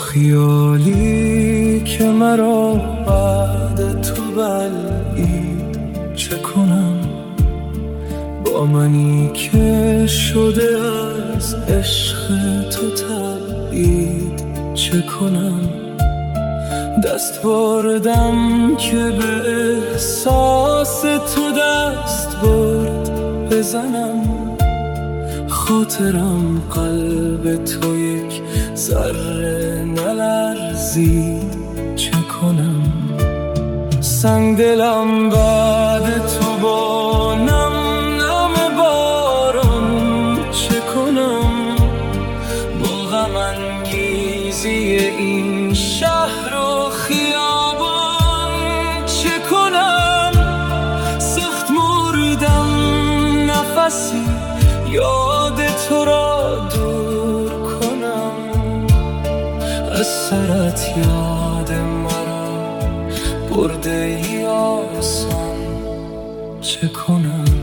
خیالی که مرا بعد تو بلعید، چه کنم با منی که شده از عشق تو تبعید، چه کنم دست بردم که به احساس تو دست برد بزنم، خاطرم قلب تو یک ذره نلرزید، چه کنم سنگ دلم بعد تو با نم نم باران، چه کنم با غم انگیزی این شهر و خیابان، چه کنم سخت مردم نفسی یاد تو را دور کنم، از سرت یاد مرا برده ای آسان، چه کنم